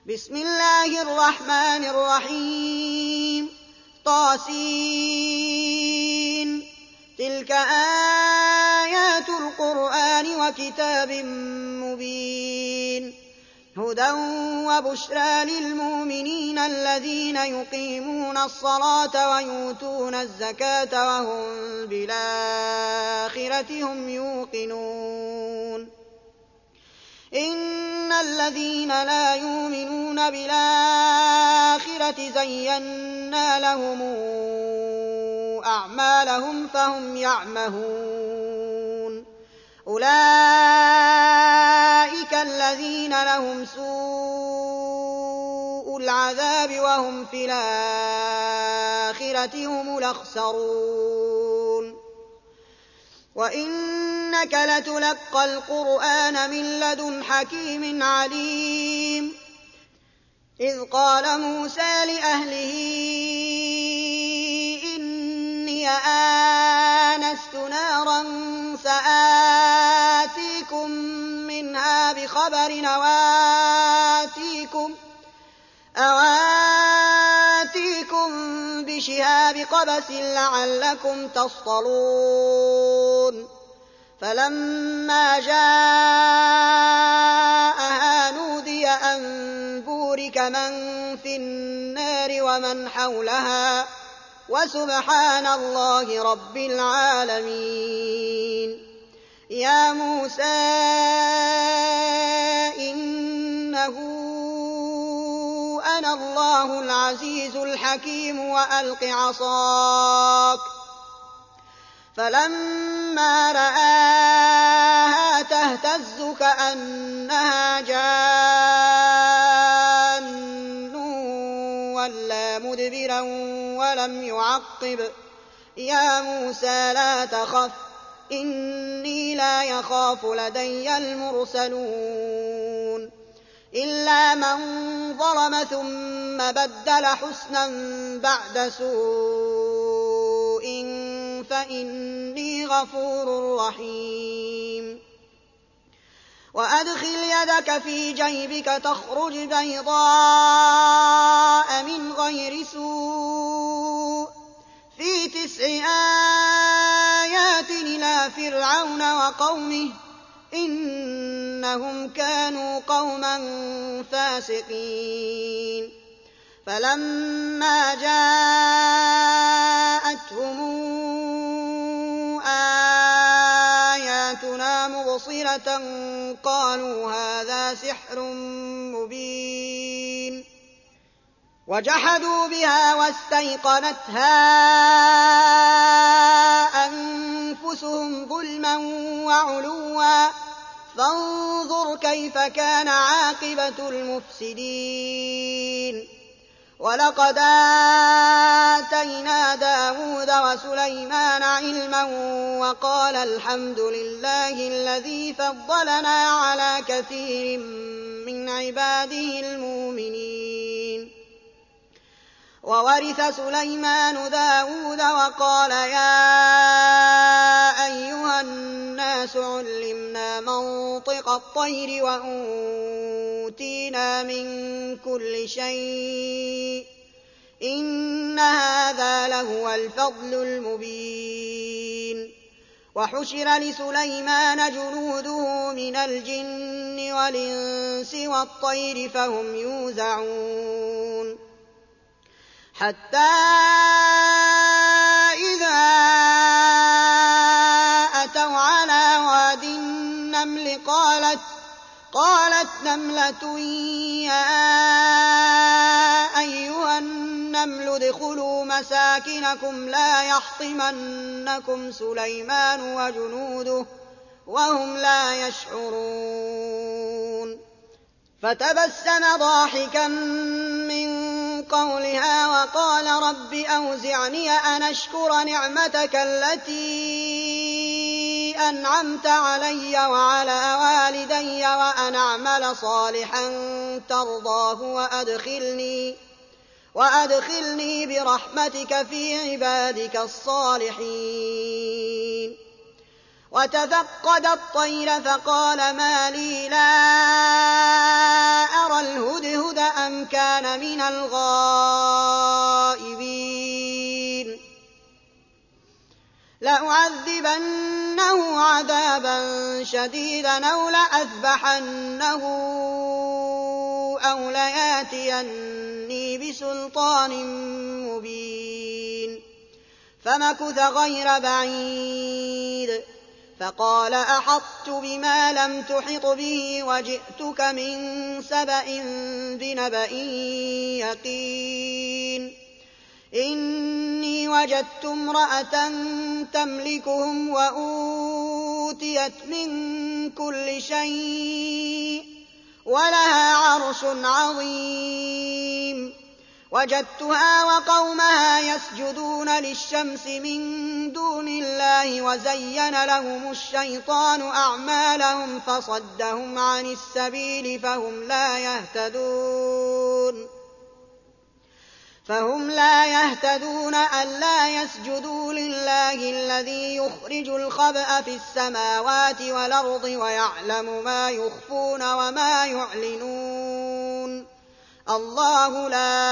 بسم الله الرحمن الرحيم طاسين تلك آيات القرآن وكتاب مبين هدى وبشرى للمؤمنين الذين يقيمون الصلاة ويؤتون الزكاة وهم بالآخرة هم يوقنون إن الذين لا يؤمنون بالآخرة زينا لهم أعمالهم فهم يعمهون أولئك الذين لهم سوء العذاب وهم في الآخرة هم الأخسرون وإنك لتلقى القرآن من لدن حكيم عليم إذ قال موسى لأهله إني آنست نارا سآتيكم منها بخبر أواتيكم بشهاب قبس لعلكم تصطلون فلما جاءها نودي أن بورك من في النار ومن حولها وسبحان الله رب العالمين يا موسى إنه أنا الله العزيز الحكيم وألق عصاك فلما رآها تهتز كأنها جان ولا مدبرا ولم يعقب يا موسى لا تخف إني لا يخاف لدي المرسلون إلا من ظلم ثم بدل حسنا بعد سوء فإني غفور رحيم وأدخل يدك في جيبك تخرج بيضاء من غير سوء في 9 آيات إلى فرعون وقومه إنهم كانوا قوما فاسقين فلما جاءتهم آياتنا مبصرة قالوا هذا سحر مبين وجحدوا بها واستيقنتها أنفسهم ظلما وعلوا فانظر كيف كان عاقبة المفسدين ولقد آتينا داود وسليمان علما وقال الحمد لله الذي فضلنا على كثير من عباده المؤمنين وورث سليمان داود وقال يا أيها الناس علمنا منطق الطير وأوتينا من كل شيء إن هذا لهو الفضل المبين وحشر لسليمان جنوده من الجن والإنس والطير فهم يوزعون حتى إذا أتوا على واد النمل قالت نملة يا أيها النمل ادخلوا مساكنكم لا يحطمنكم سليمان وجنوده وهم لا يشعرون فتبسم ضاحكا من قولها وقال رب أوزعني أن أشكر نعمتك التي أنعمت علي وعلى والدي وأن أعمل صالحا ترضاه وأدخلني برحمتك في عبادك الصالحين وتفقد الطير فقال ما لي لا أرى الهدهد أم كان من الغائبين لأعذبنه عذابا شديدا أو لأذبحنه أو لياتيني بسلطان مبين فمكث غير بعيد فقال أحطت بما لم تحط به وجئتك من سبأ بنبأ يقين إني وجدت امرأة تملكهم وأوتيت من كل شيء ولها عرش عظيم وجدتها وقومها يسجدون للشمس من دون الله وزين لهم الشيطان أعمالهم فصدهم عن السبيل فهم لا يهتدون ألا يسجدوا لله الذي يخرج الخبأ في السماوات والأرض ويعلم ما يخفون وما يعلنون الله لا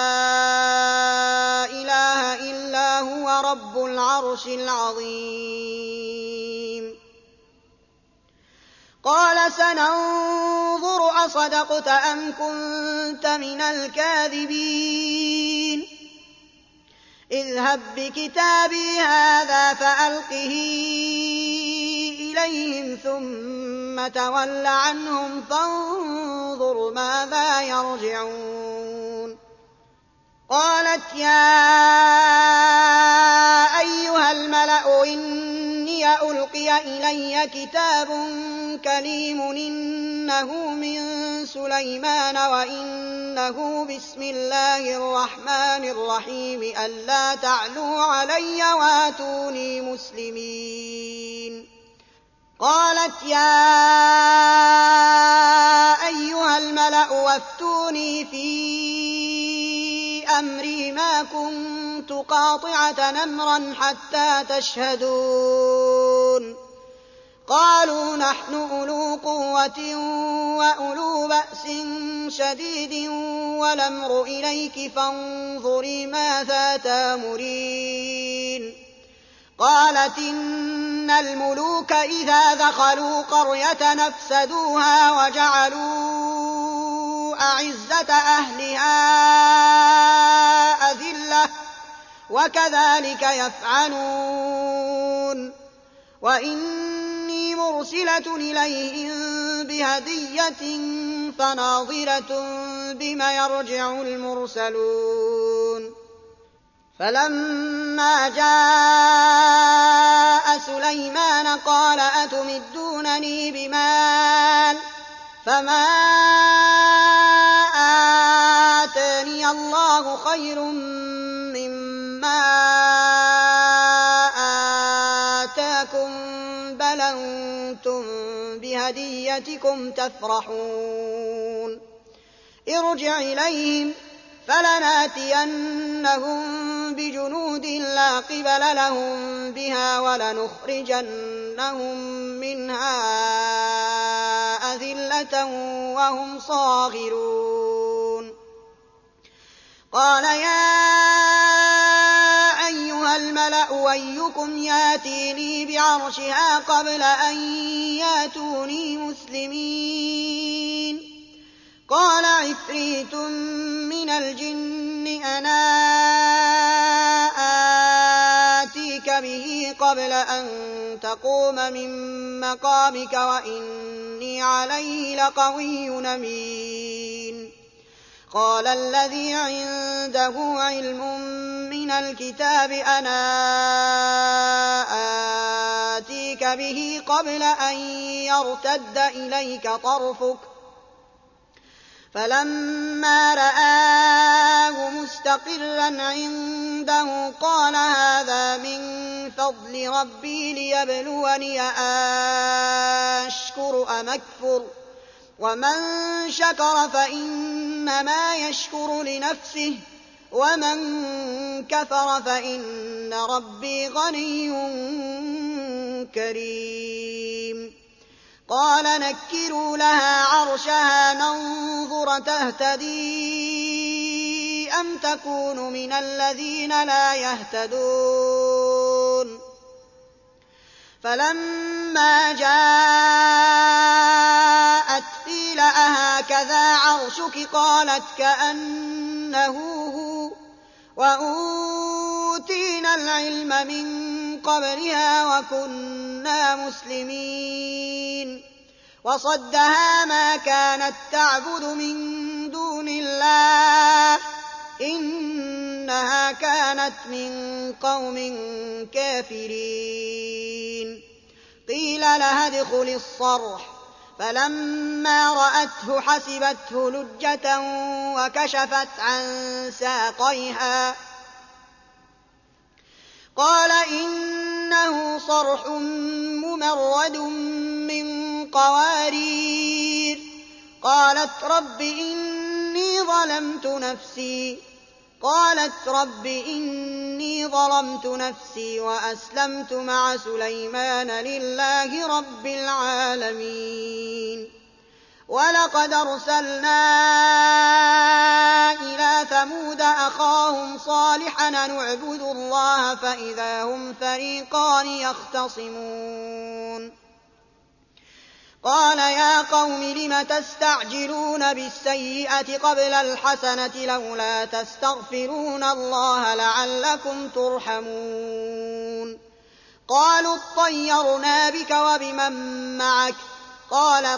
إله إلا هو رب العرش العظيم قال سننظر أصدقت أم كنت من الكاذبين اذهب بكتابي هذا فألقه إليهم ثم تول عنهم فانظر ماذا يرجعون قالت يا أيها الملأ إني ألقي إلي كتاب كريم إنه من سليمان وإنه بسم الله الرحمن الرحيم ألا تعلوا علي واتوني مسلمين قالت يا أيها الملأ وافتوني في أمري ما كنت قاطعة أمرا حتى تشهدون قالوا نحن أولو قوة وأولو بأس شديد والأمر إليك فانظري ماذا تأمرين قالت إن الملوك إذا دخلوا قرية أفسدوها وجعلوا أعزة أهلها أذلة وكذلك يفعلون وإني مرسلة إليهم بهدية فناظرة بما يرجع المرسلون فلما جاء سليمان قال أتمدونني بمال فما آتاني الله خير مما آتاكم بل أنتم بهديتكم تفرحون ارجع إليهم فلناتينهم بجنود لا قبل لهم بها ولنخرجنهم منها أذلة وهم صاغرون قال يا أيها الملأ أيكم ياتيني بعرشها قبل أن ياتوني مسلمين قال عفريت من الجن أنا آتيك به قبل أن تقوم من مقامك وإني عليه لقوي أمين قال الذي عنده علم من الكتاب أنا آتيك به قبل أن يرتد إليك طرفك فلما رآه مستقرا عنده قال هذا من فضل ربي ليبلوني أشكر أم أكفر ومن شكر فإنما يشكر لنفسه ومن كفر فإن ربي غني كريم قال نكروا لها عرشها ننظر تهتدي أم تكون من الذين لا يهتدون فلما جاءت قيل أهكذا عرشك قالت كأنه هو وأوتينا العلم من قبلها وكنا مسلمين وصدها ما كانت تعبد من دون الله إنها كانت من قوم كافرين قيل لها ادخل الصرح فلما رأته حسبته لجة وكشفت عن ساقيها قال إنه صرح ممرد من قوارير قالت رب إني ظلمت نفسي وأسلمت مع سليمان لله رب العالمين ولقد أرسلنا إلى ثمود أخاهم صالحا أن اعبدوا الله فإذا هم فريقان يختصمون قال يا قوم لم تستعجلون بالسيئة قبل الحسنة لولا تستغفرون الله لعلكم ترحمون قالوا اطيرنا بك وبمن معك قال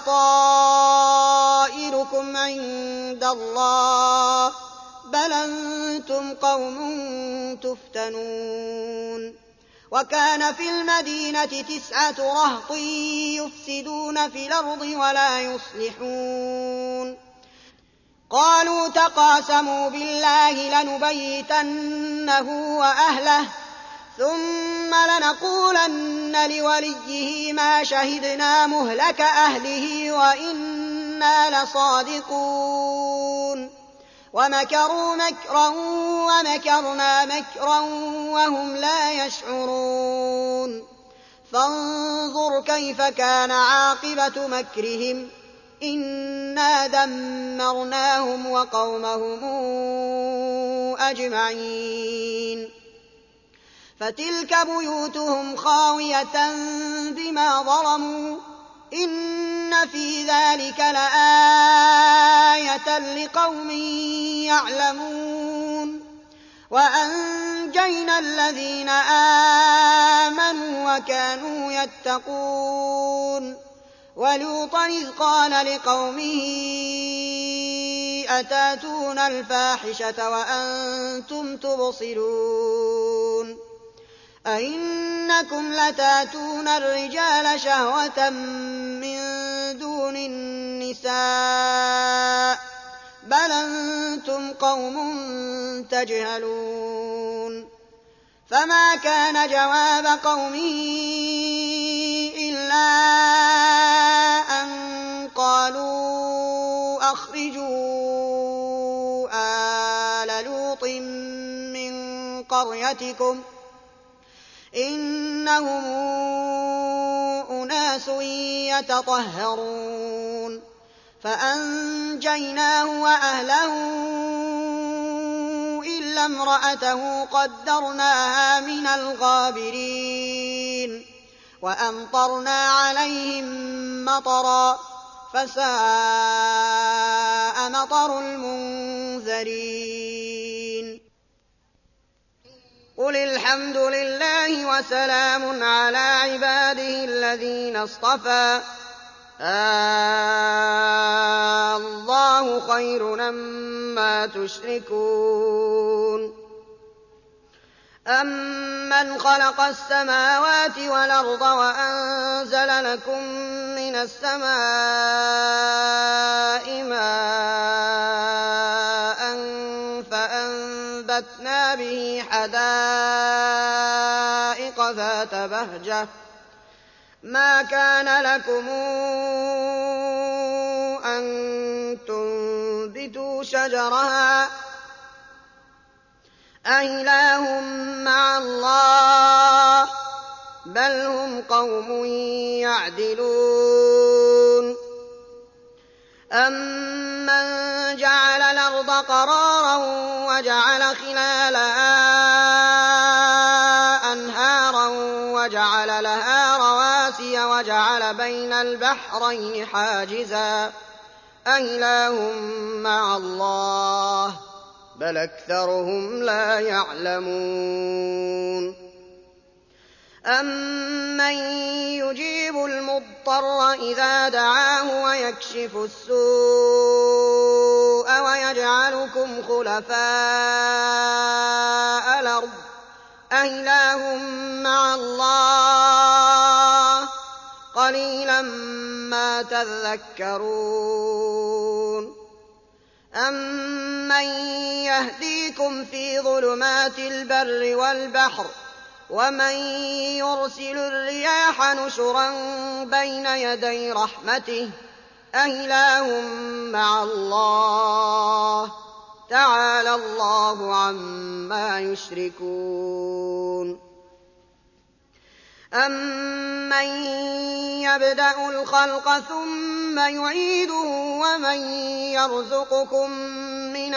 طائركم عند الله بل أنتم قوم تفتنون وكان في المدينة 9 رهط يفسدون في الأرض ولا يصلحون قالوا تقاسموا بالله لنبيتنه وأهله ثم لنقولن لوليه ما شهدنا مهلك أهله وإنا لصادقون ومكروا مكرا ومكرنا مكرا وهم لا يشعرون فانظر كيف كان عاقبة مكرهم إنا دمرناهم وقومهم أجمعين فتلك بيوتهم خاوية بما ظلموا إن في ذلك لآية لقوم يعلمون وأنجينا الذين آمنوا وكانوا يتقون ولوطا إذ قال لقومه أتاتون الفاحشة وأنتم تبصرون أئنكم لتاتون الرجال شهوة من دون النساء بل أنتم قوم تجهلون فما كان جواب قومه إلا أن قالوا أخرجوا آل لوط من قريتكم إنهم أناس يتطهرون فأنجيناه وأهله إلا امرأته قدرناها من الغابرين وأمطرنا عليهم مطرا فساء مطر المنذرين قل الحمد لله وسلام على عباده الذين اصطفى الله خير أما تشركون أمن خلق السماوات والأرض وأنزل لكم من السماء ماء فأنبتنا به حدائق ذات بهجة ما كان لكم أن تنبتوا شجرها أإله مع الله بل هم قوم يعدلون أمن جعل الأرض قرارا وجعل خلالها أنهارا وجعل لها رواسي وجعل بين البحرين حاجزا أإله مع الله بل أكثرهم لا يعلمون أمن يجيب المضطر إذا دعاه ويكشف السوء ويجعلكم خلفاء الأرض أإله مع الله قليلا ما تذكرون أمن يهديكم في ظلمات البر والبحر ومن يرسل الرياح نشرا بين يدي رحمته أإله مع الله تعالى الله عما يشركون أمن يبدأ الخلق ثم يعيده ومن يرزقكم من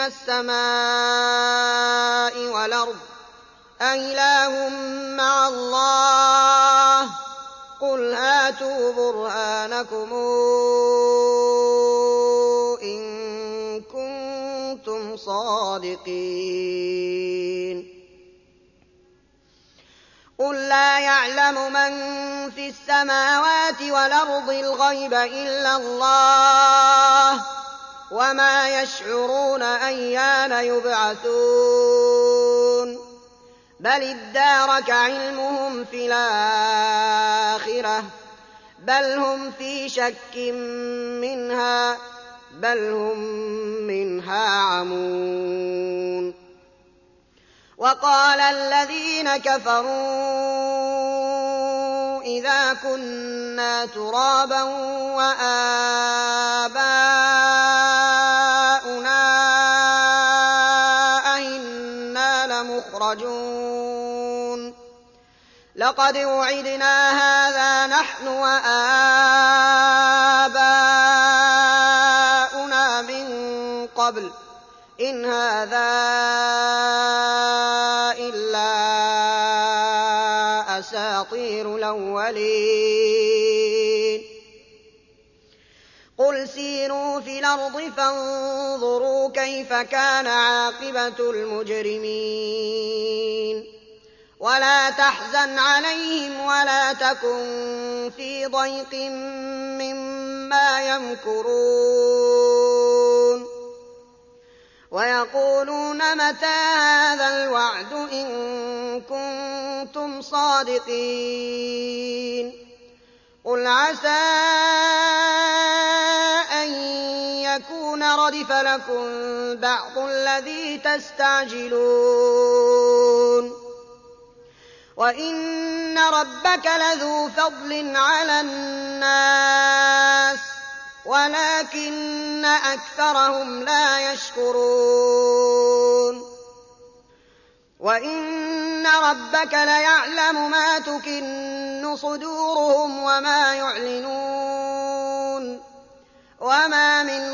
السماء والأرض أإله مع الله قل هاتوا برهانكم إن كنتم صادقين قل لا يعلم من في السماوات والأرض الغيب إلا الله وما يشعرون أيان يبعثون بل ادارك علمهم في الآخرة بل هم في شك منها بل هم منها عمون وقال الذين كفروا إذا كنا ترابا وآباؤنا أئنا لمخرجون لقد وعدنا هذا نحن وآباؤنا من قبل إن هذا إلا أساطير الأولين قل سيروا في الأرض فانظروا كيف كان عاقبة المجرمين ولا تحزن عليهم ولا تكن في ضيق مما يمكرون ويقولون متى هذا الوعد إن كنتم صادقين قل عسى أن يكون ردف لكم بعض الذي تستعجلون وإن ربك لذو فضل على الناس ولكن أكثرهم لا يشكرون وإن ربك ليعلم ما تكن صدورهم وما يعلنون وما من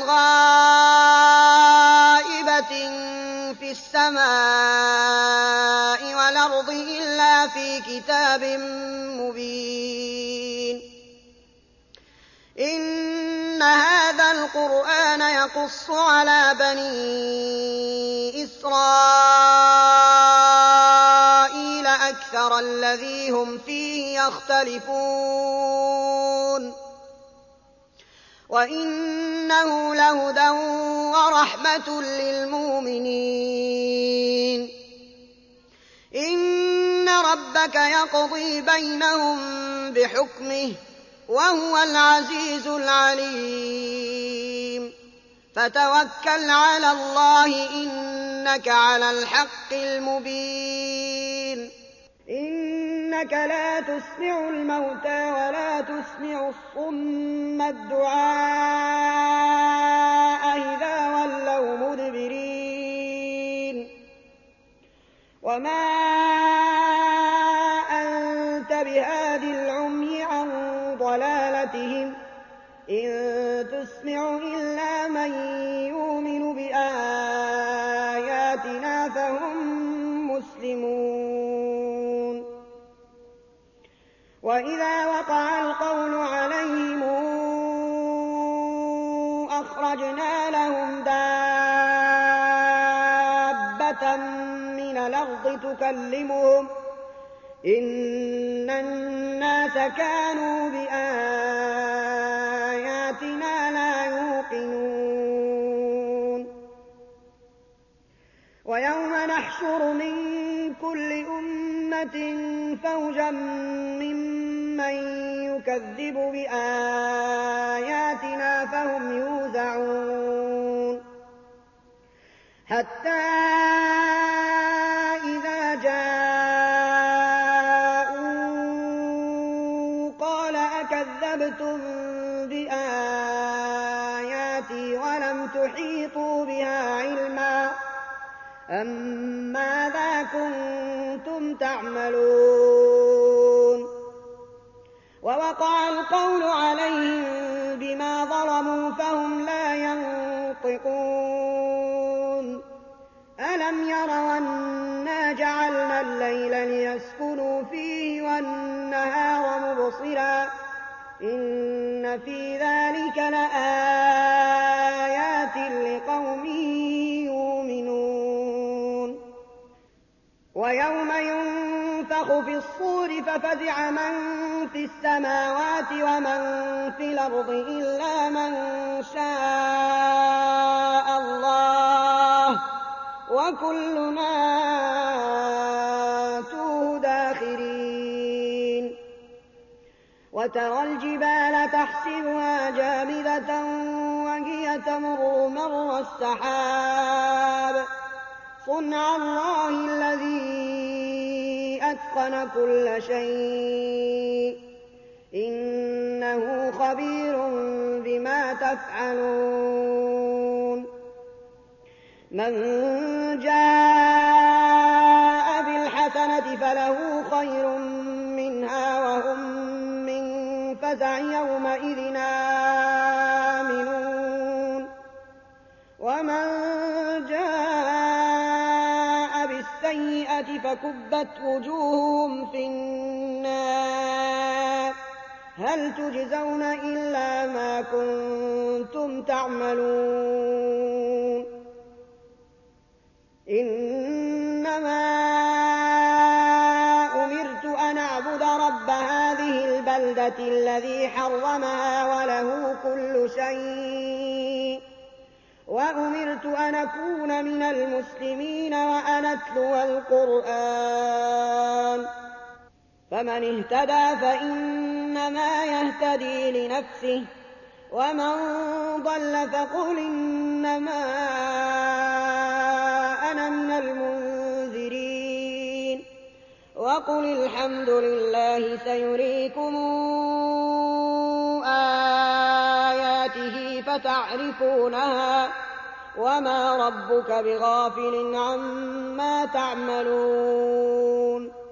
غائبة في السماء والأرض إلا في كتاب مبين إن هذا القرآن يقص على بني إسرائيل أكثر الذي هم فيه يختلفون وإنه لهدى ورحمة للمؤمنين إن ربك يقضي بينهم بحكمه وهو العزيز العليم فتوكل على الله إنك على الحق المبين إنك لا تسمع الموتى ولا تسمع الصم الدعاء إذا ولوا مدبرين وما أنت بهاد آياتهم إن تسمع إلا من يؤمن بآياتنا فهم مسلمون وإذا وقع القول عليهم أخرجنا لهم دابة من الأرض تكلمهم إن الناس كانوا بآياتنا لا يوقنون ويوم نحشر من كل أمة فوجا ممن يكذب بآياتنا فهم يوزعون حتى إذا جاءوا قال أكذبتم بآياتي ولم تحيطوا بها علما ماذا كنتم تعملون ووقع القول عليهم بما ظلموا فهم لا ينطقون ألم يروا أنا جعلنا الليل ليسكنوا فيه والنهار مبصرا إن في ذلك لآيات لقوم يؤمنون ويوم ينفخ في الصور ففزع من في السماوات ومن في الأرض إلا من شاء الله وكلنا آتوه داخرين وترى الجبال تحسبها جامدة وهي تمر مر السحاب صنع الله الذي أتقن كل شيء إنه خبير بما تفعلون من جاء بالحسنة فله خير منها وهم من فزع يومئذ آمنون ومن جاء بالسيئة فكبت وجوههم في النار هل تجزون إلا ما كنتم تعملون إنما أمرت أن أعبد رب هذه البلدة الذي حرمها وله كل شيء وأمرت أن أكون من المسلمين وأن أتلو القرآن فمن اهتدى فإنما يهتدي لنفسه ومن ضل فقل إنما أنا من المنذرين وقل الحمد لله سيريكم آياته فتعرفونها وما ربك بغافل عما تعملون